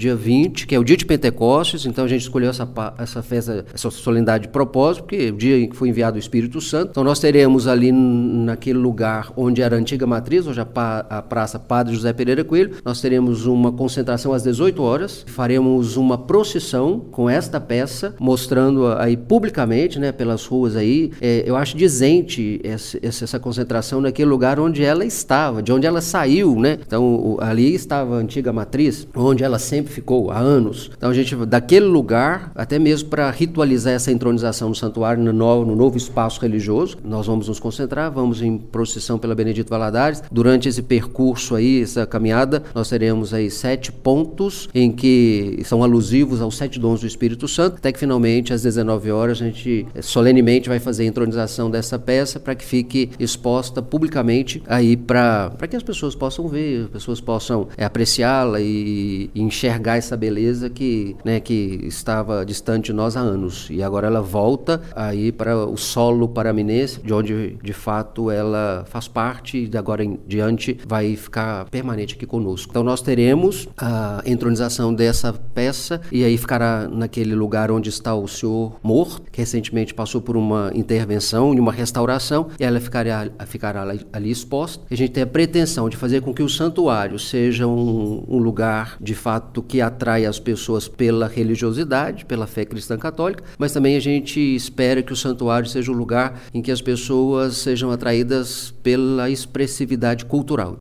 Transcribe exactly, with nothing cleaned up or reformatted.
dia vinte, que é o dia de Pentecostes. Então a gente escolheu essa, essa festa, essa solenidade de propósito, porque é o dia em que foi enviado o Espírito Santo. Então nós teremos ali naquele lugar onde era a antiga matriz, hoje a, a Praça Padre José Pereira Coelho, nós teremos uma concentração às dezoito horas, faremos uma procissão com esta peça, mostrando aí publicamente, né, pelas ruas aí. É, eu acho dizente essa, essa concentração naquele lugar onde ela estava, de onde ela saiu, né? Então ali estava a antiga matriz, onde ela sempre ficou há anos. Então a gente, daquele lugar, até mesmo para ritualizar essa entronização no santuário, no novo, no novo espaço religioso, nós vamos nos concentrar, vamos em procissão pela Benedito Valadares. Durante esse percurso aí, essa caminhada, nós teremos aí sete pontos em que são alusivos aos sete dons do Espírito Santo, até que finalmente às dezenove horas a gente solenemente vai fazer a entronização dessa peça para que fique exposta publicamente aí para que as pessoas possam ver, as pessoas possam é, apreciá-la e, e enxergar essa beleza que, né, que estava distante de nós há anos, e agora ela volta aí para o solo paraminense, de onde de fato ela faz parte e de agora em diante vai ficar permanente aqui conosco. Então nós teremos a entronização dessa peça e aí ficará naquele lugar onde está o Senhor morto, que recentemente passou por uma intervenção e uma restauração, e ela ficará, ficará ali, ali exposta. A gente tem a pretensão de fazer com que o santuário seja um, um lugar de fato que atrai as pessoas pela religiosidade, pela fé cristã católica, mas também a gente espera que o santuário seja um lugar em que as pessoas sejam atraídas pela expressividade cultural.